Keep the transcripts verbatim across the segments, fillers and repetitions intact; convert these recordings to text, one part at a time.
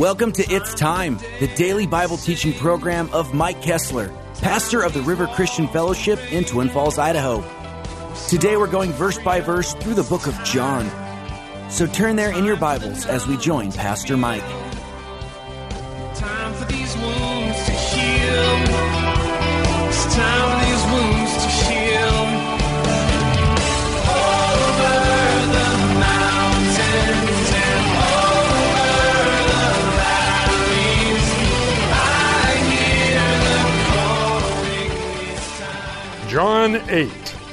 Welcome to It's Time, the daily Bible teaching program of Mike Kessler, pastor of the River Christian Fellowship in Twin Falls, Idaho. Today we're going verse by verse through the book of John. So turn there in your Bibles as we join Pastor Mike. Time for these wounds to heal. It's time for these wounds to heal. Over the mountains and over the valleys, I hear the calling. It's time. John eight.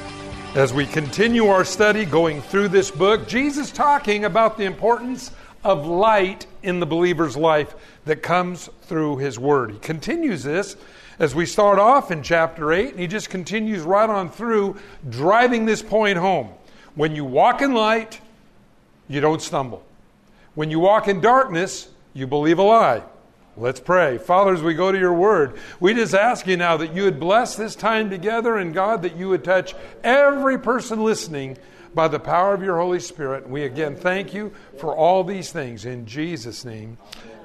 As we continue our study going through this book, Jesus talking about the importance of light in the believer's life that comes through his word. He continues this as we start off in chapter eight, and he just continues right on through, driving this point home. When you walk in light, you don't stumble. When you walk in darkness, you believe a lie. Let's pray. Father, as we go to your word, we just ask you now that you would bless this time together, and God, that you would touch every person listening by the power of your Holy Spirit. We again thank you for all these things. In Jesus' name,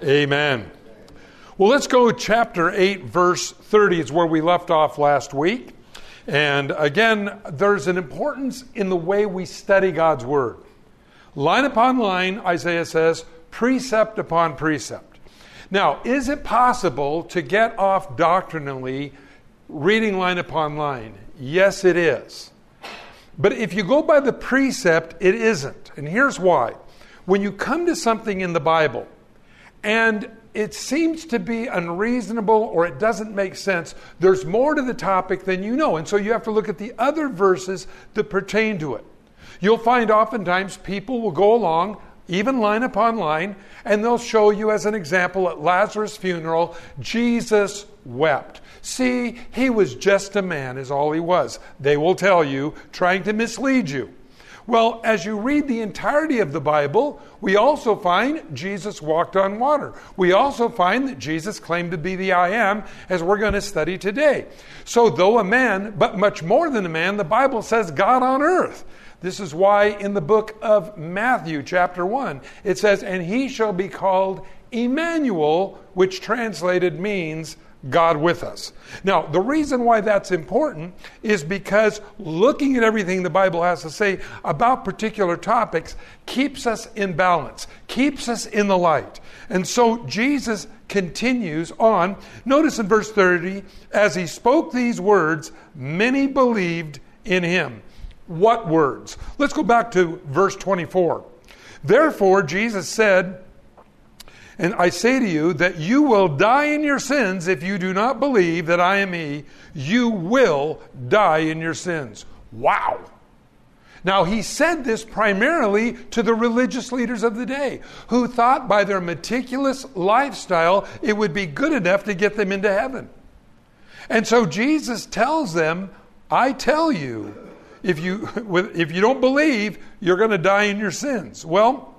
amen. Well, let's go to chapter eight, verse thirty. It's where we left off last week. And again, there's an importance in the way we study God's word. Line upon line, Isaiah says, precept upon precept. Now, is it possible to get off doctrinally reading line upon line? Yes, it is. But if you go by the precept, it isn't. And here's why. When you come to something in the Bible and it seems to be unreasonable or it doesn't make sense, there's more to the topic than you know. And so you have to look at the other verses that pertain to it. You'll find oftentimes people will go along, even line upon line, and they'll show you as an example at Lazarus' funeral, Jesus wept. See, he was just a man is all he was. They will tell you, trying to mislead you. Well, as you read the entirety of the Bible, we also find Jesus walked on water. We also find that Jesus claimed to be the I Am, as we're going to study today. So though a man, but much more than a man, the Bible says God on earth. This is why in the book of Matthew, chapter one, it says, and he shall be called Emmanuel, which translated means God with us. Now, the reason why that's important is because looking at everything the Bible has to say about particular topics keeps us in balance, keeps us in the light. And so Jesus continues on. Notice in verse thirty, as he spoke these words, many believed in him. What words? Let's go back to verse twenty-four. Therefore, Jesus said, and I say to you that you will die in your sins if you do not believe that I am he. You will die in your sins. Wow. Now, he said this primarily to the religious leaders of the day who thought by their meticulous lifestyle it would be good enough to get them into heaven. And so Jesus tells them, I tell you, If you if you don't believe, you're going to die in your sins. Well,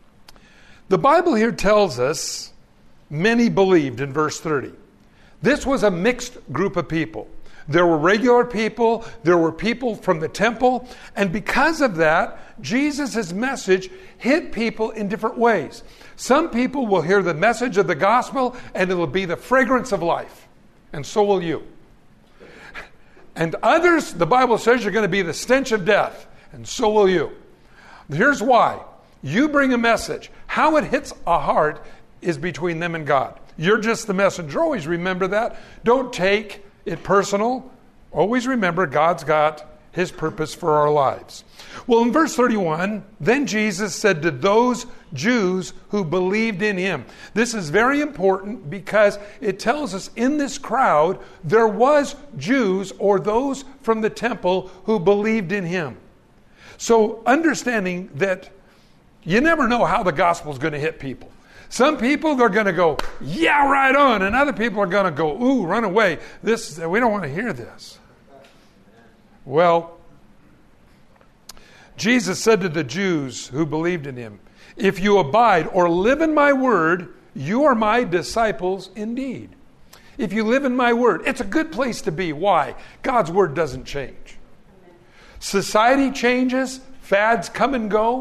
the Bible here tells us many believed in verse thirty. This was a mixed group of people. There were regular people, there were people from the temple, and because of that, Jesus' message hit people in different ways. Some people will hear the message of the gospel and it'll be the fragrance of life, and so will you. And others, the Bible says, you're going to be the stench of death. And so will you. Here's why. You bring a message. How it hits a heart is between them and God. You're just the messenger. Always remember that. Don't take it personal. Always remember God's got his purpose for our lives. Well, in verse thirty-one, then Jesus said to those Jews who believed in him. This is very important because it tells us in this crowd there was Jews or those from the temple who believed in him. So understanding that you never know how the gospel is going to hit people. Some people, they're going to go, yeah, right on. And other people are going to go, ooh, run away. This, we don't want to hear this. Well, Jesus said to the Jews who believed in him, if you abide or live in my word, you are my disciples indeed. If you live in my word, it's a good place to be. Why? God's word doesn't change. Society changes, fads come and go,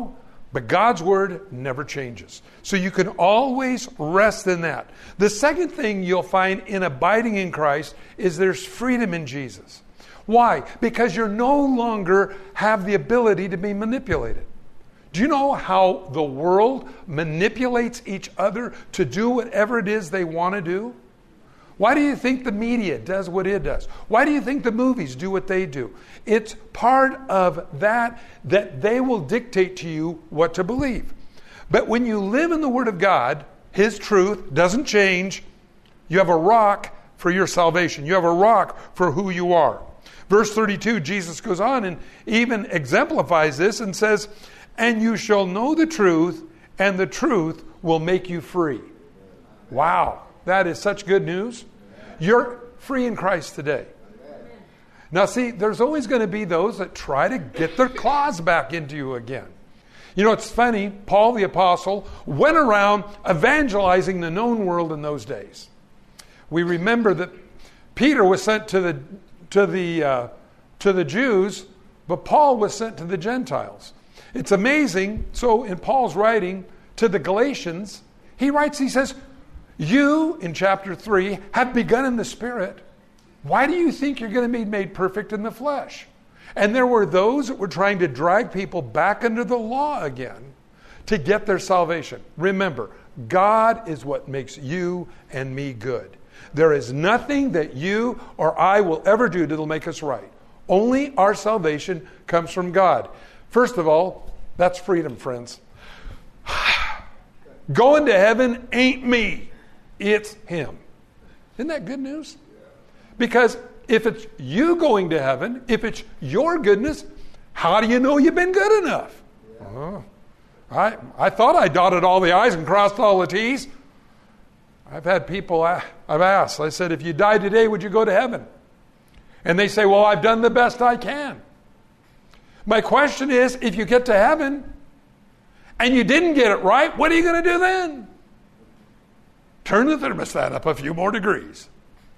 But God's word never changes. So you can always rest in that. The second thing you'll find in abiding in Christ is there's freedom in Jesus. Why? Because you no longer have the ability to be manipulated. Do you know how the world manipulates each other to do whatever it is they want to do? Why do you think the media does what it does? Why do you think the movies do what they do? It's part of that, that they will dictate to you what to believe. But when you live in the Word of God, His truth doesn't change. You have a rock for your salvation. You have a rock for who you are. Verse thirty-two, Jesus goes on and even exemplifies this and says, "And you shall know the truth, and the truth will make you free." Wow. That is such good news. You're free in Christ today. Now see, there's always going to be those that try to get their claws back into you again. You know, it's funny, Paul the Apostle went around evangelizing the known world in those days. We remember that Peter was sent to the to the uh, to the Jews, but Paul was sent to the Gentiles. It's amazing. So in Paul's writing to the Galatians, he writes, he says, "You, in chapter three, have begun in the Spirit. Why do you think you're going to be made perfect in the flesh?" And there were those that were trying to drag people back under the law again to get their salvation. Remember, God is what makes you and me good. There is nothing that you or I will ever do that will make us right. Only our salvation comes from God. First of all, that's freedom, friends. Going to heaven ain't me. It's Him. Isn't that good news? Because if it's you going to heaven, if it's your goodness, how do you know you've been good enough? Uh, I, I thought I dotted all the I's and crossed all the T's. I've had people, I've asked, I said, if you died today, would you go to heaven? And they say, well, I've done the best I can. My question is, if you get to heaven and you didn't get it right, what are you going to do then? Turn the thermostat up a few more degrees.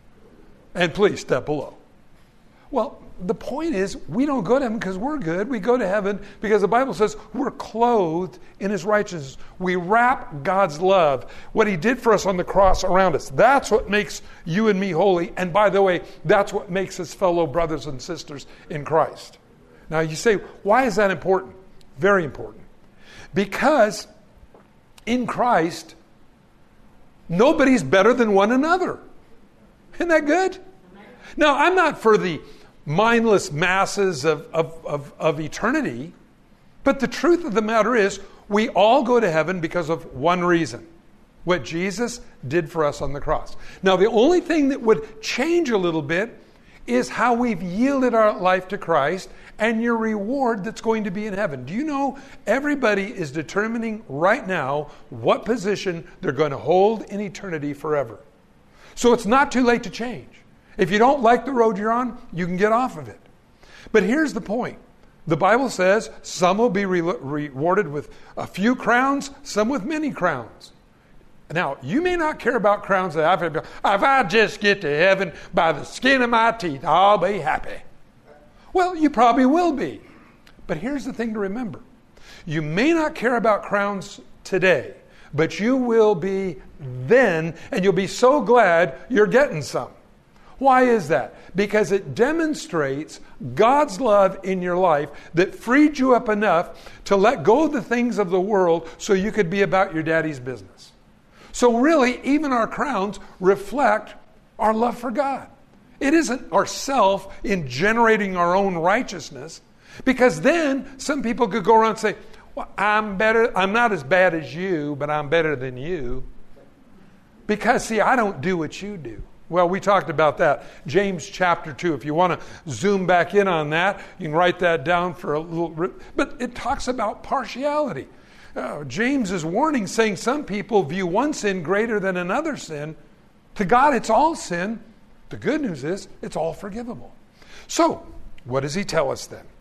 And please step below. Well, the point is, we don't go to heaven because we're good. We go to heaven because the Bible says we're clothed in His righteousness. We wrap God's love, what He did for us on the cross, around us. That's what makes you and me holy. And by the way, that's what makes us fellow brothers and sisters in Christ. Now you say, why is that important? Very important. Because in Christ, nobody's better than one another. Isn't that good? Now, I'm not for the mindless masses of, of, of, of eternity, but the truth of the matter is, we all go to heaven because of one reason: what Jesus did for us on the cross. Now, the only thing that would change a little bit is how we've yielded our life to Christ and your reward that's going to be in heaven. Do you know everybody is determining right now what position they're going to hold in eternity forever? So it's not too late to change. If you don't like the road you're on, you can get off of it. But here's the point. The Bible says some will be re- rewarded with a few crowns, some with many crowns. Now, you may not care about crowns. That I've, if I just get to heaven by the skin of my teeth, I'll be happy. Well, you probably will be. But here's the thing to remember. You may not care about crowns today, but you will be then, and you'll be so glad you're getting some. Why is that? Because it demonstrates God's love in your life that freed you up enough to let go of the things of the world so you could be about your daddy's business. So really, even our crowns reflect our love for God. It isn't ourself in generating our own righteousness, because then some people could go around and say, well, I'm better, I'm not as bad as you, but I'm better than you. Because, see, I don't do what you do. Well, we talked about that. James chapter two. If you want to zoom back in on that, you can write that down for a little. But it talks about partiality. Uh, James is warning, saying some people view one sin greater than another sin. To God, it's all sin. The good news is, it's all forgivable. So, what does he tell us then?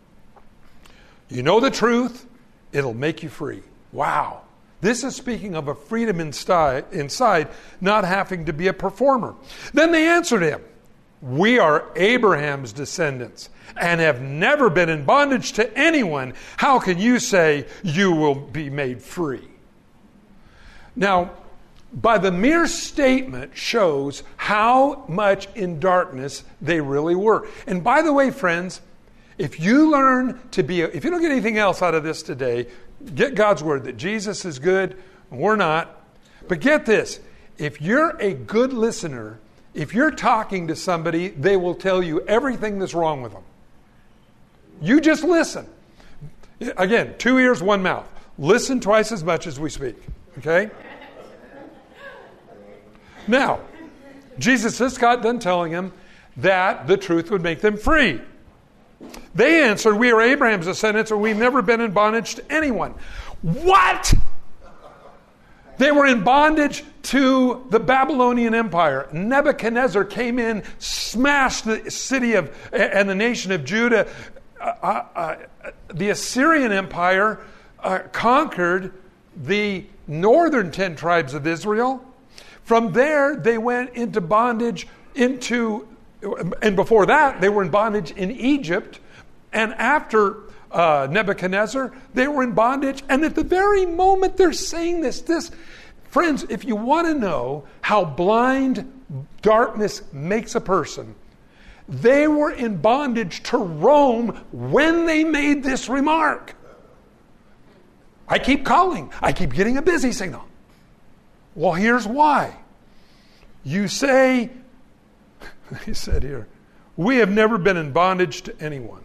You know the truth, it'll make you free. Wow. This is speaking of a freedom inside, inside, not having to be a performer. Then they answered him. We are Abraham's descendants and have never been in bondage to anyone. How can you say you will be made free? Now, by the mere statement shows how much in darkness they really were. And by the way, friends, if you learn to be, a, if you don't get anything else out of this today, get God's word that Jesus is good, and we're not. But get this, if you're a good listener, if you're talking to somebody, they will tell you everything that's wrong with them. You just listen. Again, two ears, one mouth. Listen twice as much as we speak. Okay? Now, Jesus just got done telling him that the truth would make them free. They answered, we are Abraham's descendants, and we've never been in bondage to anyone. What? They were in bondage to the Babylonian Empire. Nebuchadnezzar came in, smashed the city of and the nation of Judah. Uh, uh, the Assyrian Empire uh, conquered the northern ten tribes of Israel. From there, they went into bondage into, and before that, they were in bondage in Egypt. And after uh, Nebuchadnezzar, they were in bondage. And at the very moment they're saying this, this, friends, if you want to know how blind darkness makes a person, they were in bondage to Rome when they made this remark. I keep calling. I keep getting a busy signal. Well, here's why. You say, he said here, we have never been in bondage to anyone.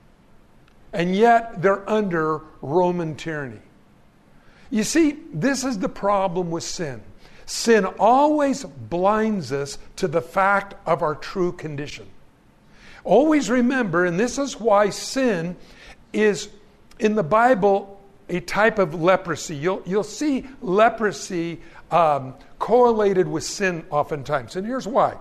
And yet they're under Roman tyranny. You see, this is the problem with sin. Sin always blinds us to the fact of our true condition. Always remember, and this is why sin is, in the Bible, a type of leprosy. You'll, you'll see leprosy um, correlated with sin oftentimes. And here's why.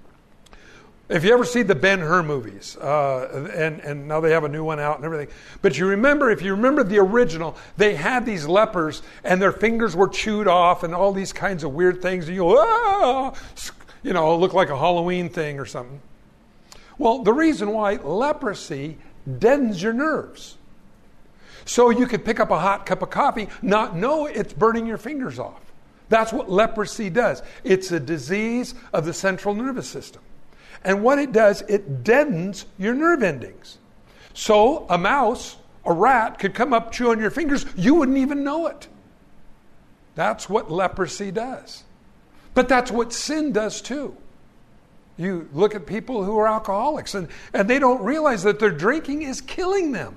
If you ever see the Ben-Hur movies, uh, and, and now they have a new one out and everything, but you remember, if you remember the original, they had these lepers and their fingers were chewed off and all these kinds of weird things. And you go, ah, you know, look like a Halloween thing or something. Well, the reason why leprosy deadens your nerves. So you could pick up a hot cup of coffee, not know it's burning your fingers off. That's what leprosy does. It's a disease of the central nervous system. And what it does, it deadens your nerve endings. So a mouse, a rat, could come up, chew on your fingers. You wouldn't even know it. That's what leprosy does. But that's what sin does too. You look at people who are alcoholics, and, and they don't realize that their drinking is killing them.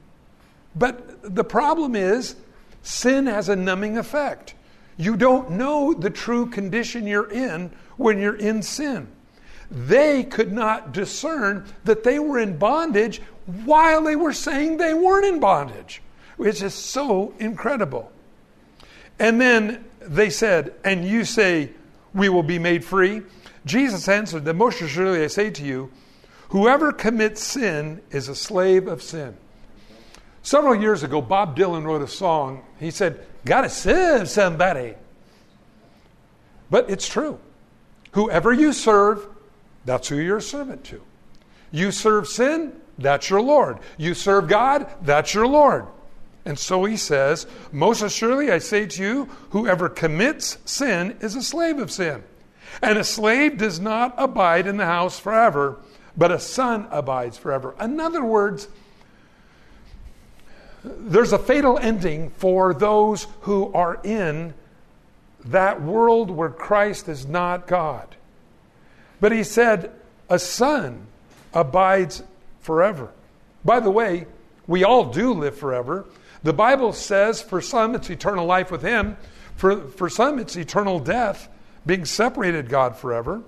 But the problem is, sin has a numbing effect. You don't know the true condition you're in when you're in sin. They could not discern that they were in bondage while they were saying they weren't in bondage, which is so incredible. And then they said, and you say, we will be made free? Jesus answered, the most surely I say to you, whoever commits sin is a slave of sin. Several years ago, Bob Dylan wrote a song. He said, gotta serve somebody. But it's true. Whoever you serve, that's who you're a servant to. You serve sin, that's your Lord. You serve God, that's your Lord. And so he says, most assuredly I say to you, whoever commits sin is a slave of sin. And a slave does not abide in the house forever, but a son abides forever. In other words, there's a fatal ending for those who are in that world where Christ is not God. But he said, a son abides forever. By the way, we all do live forever. The Bible says for some it's eternal life with him. For, for some it's eternal death, being separated God forever.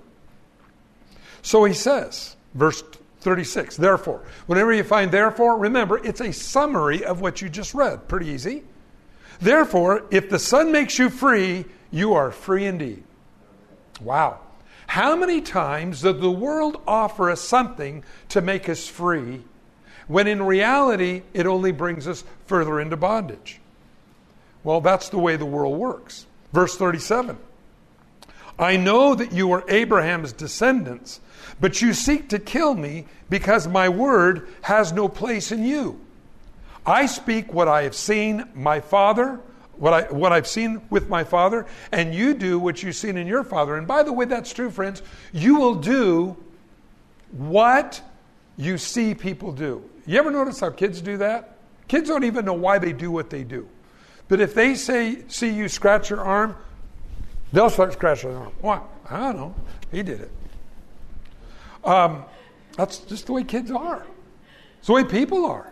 So he says, verse thirty-six, therefore. Whenever you find therefore, remember, it's a summary of what you just read. Pretty easy. Therefore, if the Son makes you free, you are free indeed. Wow. How many times does the world offer us something to make us free, when in reality, it only brings us further into bondage? Well, that's the way the world works. Verse thirty-seven. I know that you are Abraham's descendants, but you seek to kill me because my word has no place in you. I speak what I have seen my father, what, I, what I've seen with my father, and you do what you've seen in your father. And by the way, that's true, friends. You will do what you see people do. You ever notice how kids do that? Kids don't even know why they do what they do. But if they say, see you scratch your arm, they'll start scratching their arm. Why? I don't know. He did it. Um, that's just the way kids are. It's the way people are.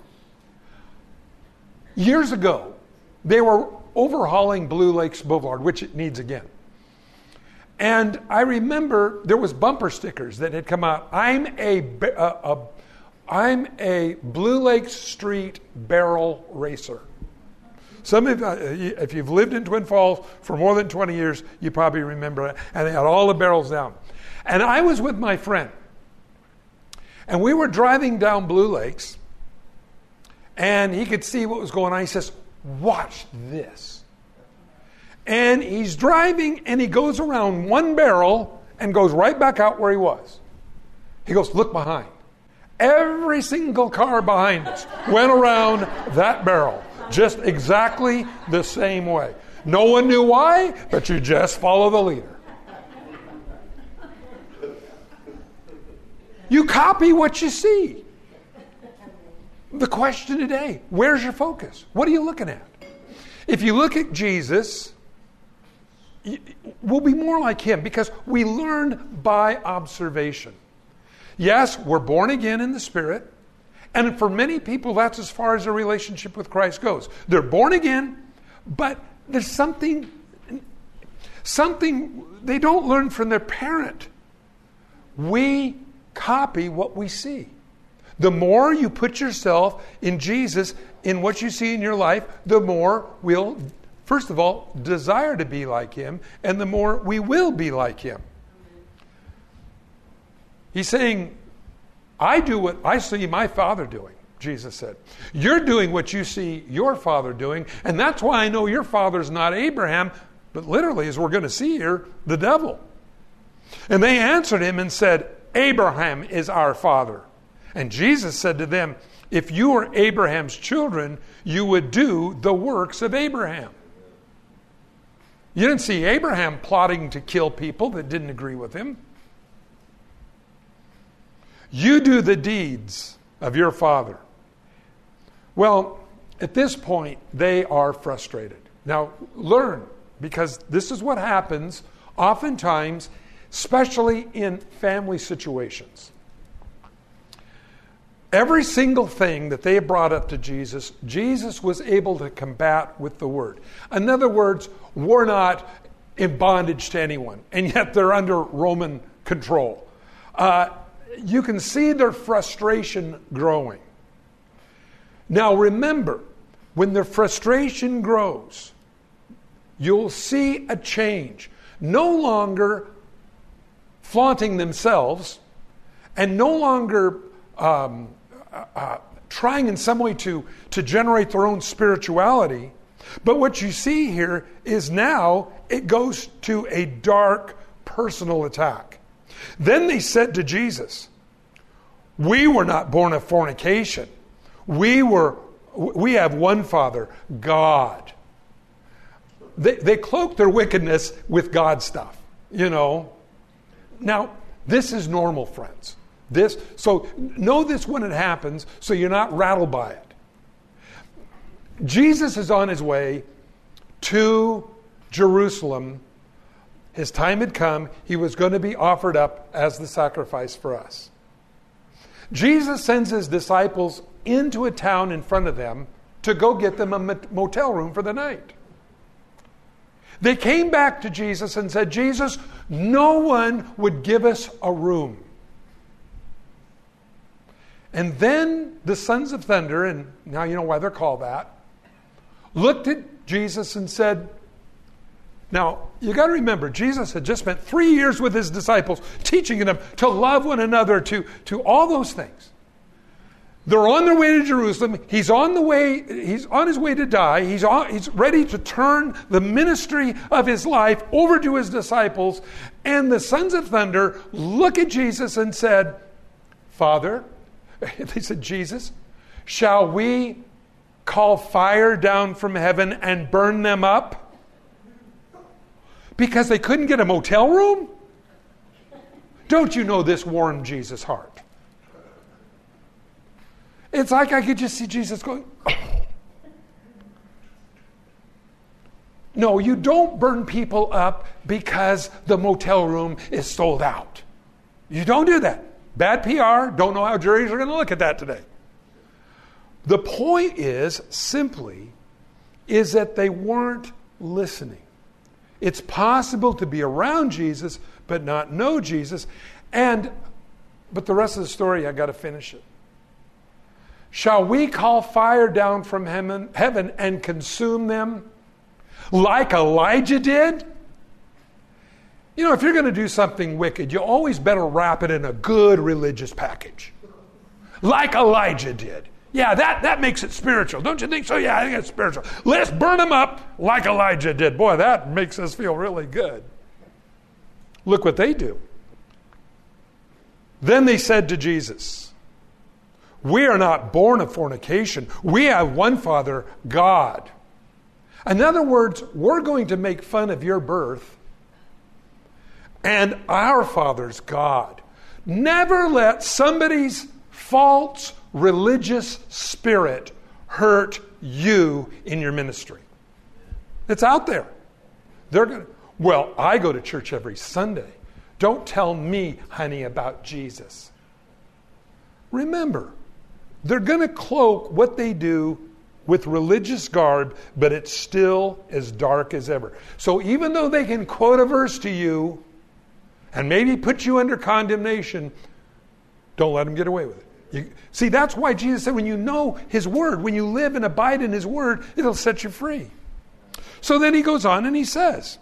Years ago, they were overhauling Blue Lakes Boulevard, which it needs again. And I remember there was bumper stickers that had come out. I'm a, a, a I'm a Blue Lake Street barrel racer. Some of you, if you've lived in Twin Falls for more than twenty years, you probably remember it. And they had all the barrels down. And I was with my friend. And we were driving down Blue Lakes. And he could see what was going on. He says, watch this. And he's driving and he goes around one barrel and goes right back out where he was. He goes, look behind. Every single car behind us went around that barrel. Just exactly the same way. No one knew why, but you just follow the leader. You copy what you see. The question today, where's your focus? What are you looking at? If you look at Jesus, we'll be more like him because we learn by observation. Yes, we're born again in the Spirit. And for many people, that's as far as their relationship with Christ goes. They're born again, but there's something, something they don't learn from their parent. We copy what we see. The more you put yourself in Jesus, in what you see in your life, the more we'll, first of all, desire to be like him, and the more we will be like him. He's saying, I do what I see my Father doing, Jesus said. You're doing what you see your father doing, and that's why I know your father's not Abraham, but literally, as we're going to see here, the devil. And they answered him and said, Abraham is our father. And Jesus said to them, if you were Abraham's children, you would do the works of Abraham. You didn't see Abraham plotting to kill people that didn't agree with him. You do the deeds of your father. Well, at this point, they are frustrated. Now, learn, because this is what happens oftentimes, especially in family situations. Every single thing that they brought up to Jesus, Jesus was able to combat with the word. In other words, we're not in bondage to anyone, and yet they're under Roman control. Uh, you can see their frustration growing. Now remember, when their frustration grows, you'll see a change. No longer flaunting themselves, and no longer um, uh, uh, trying in some way to, to generate their own spirituality. But what you see here is now it goes to a dark personal attack. Then they said to Jesus, we were not born of fornication. We were, we have one Father, God. They, they cloak their wickedness with God stuff, you know. Now, this is normal, friends. This, so know this when it happens, so you're not rattled by it. Jesus is on his way to Jerusalem. His time had come. He was going to be offered up as the sacrifice for us. Jesus sends his disciples into a town in front of them to go get them a motel room for the night. They came back to Jesus and said, Jesus, no one would give us a room. And then the sons of thunder, and now you know why they're called that, looked at Jesus and said, now, you got to remember, Jesus had just spent three years with his disciples, teaching them to love one another, to, to all those things. They're on their way to Jerusalem. He's on the way. He's on his way to die. He's on, he's ready to turn the ministry of his life over to his disciples. And the sons of thunder look at Jesus and said, Father, they said, Jesus, shall we call fire down from heaven and burn them up? Because they couldn't get a motel room? Don't you know this warmed Jesus' heart? It's like I could just see Jesus going, oh. No, you don't burn people up because the motel room is sold out. You don't do that. Bad P R. Don't know how juries are going to look at that today. The point is simply is that they weren't listening. It's possible to be around Jesus but not know Jesus. And but the rest of the story, I got to finish it. Shall we call fire down from heaven, heaven and consume them like Elijah did? You know, if you're going to do something wicked, you always better wrap it in a good religious package. Like Elijah did. Yeah, that, that makes it spiritual. Don't you think so? Yeah, I think it's spiritual. Let's burn them up like Elijah did. Boy, that makes us feel really good. Look what they do. Then they said to Jesus, we are not born of fornication. We have one Father, God. In other words, we're going to make fun of your birth, and our Father's God. Never let somebody's false religious spirit hurt you in your ministry. It's out there. They're going to, well, I go to church every Sunday. Don't tell me, honey, about Jesus. Remember, they're going to cloak what they do with religious garb, but it's still as dark as ever. So even though they can quote a verse to you and maybe put you under condemnation, don't let them get away with it. You, see, that's why Jesus said when you know His Word, when you live and abide in His Word, it'll set you free. So then He goes on and He says,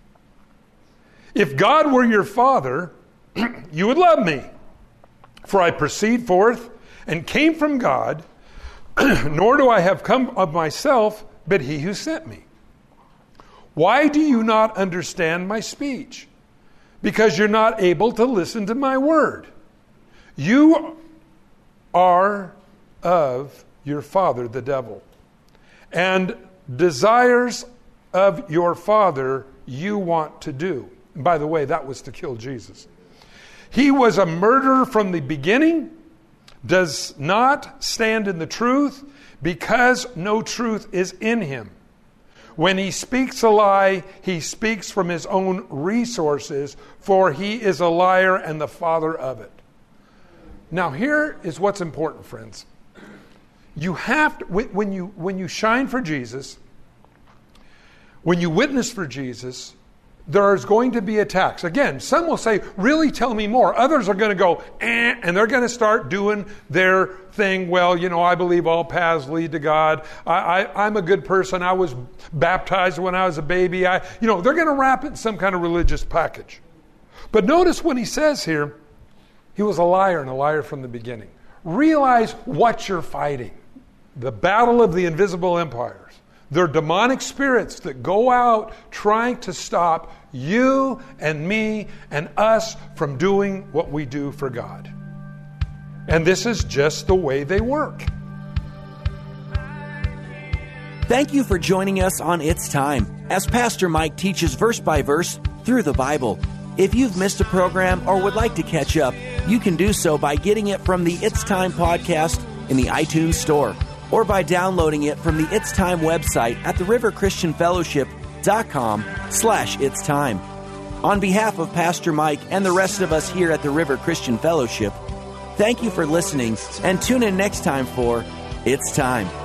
if God were your Father, you would love me. For I proceed forth and came from God, nor do I have come of myself, but He who sent me. Why do you not understand my speech? Because you're not able to listen to my word. You are of your father, the devil, and desires of your father you want to do. And by the way, that was to kill Jesus. He was a murderer from the beginning, does not stand in the truth, because no truth is in him. When he speaks a lie, he speaks from his own resources, for he is a liar and the father of it. Now here is what's important, friends. You have to, when you, when you shine for Jesus, when you witness for Jesus, there's going to be attacks. Again, some will say, really, tell me more. Others are going to go, eh, and they're going to start doing their thing. Well, you know, I believe all paths lead to God. I, I, I'm a good person. I was baptized when I was a baby. I, you know, they're going to wrap it in some kind of religious package. But notice when he says here, he was a liar and a liar from the beginning. Realize what you're fighting. The battle of the invisible empires. They're demonic spirits that go out trying to stop you and me and us from doing what we do for God. And this is just the way they work. Thank you for joining us on It's Time, as Pastor Mike teaches verse by verse through the Bible. If you've missed a program or would like to catch up, you can do so by getting it from the It's Time podcast in the iTunes Store, or by downloading it from the It's Time website at the river christian fellowship dot com slash It's Time. On behalf of Pastor Mike and the rest of us here at the River Christian Fellowship, thank you for listening, and tune in next time for It's Time.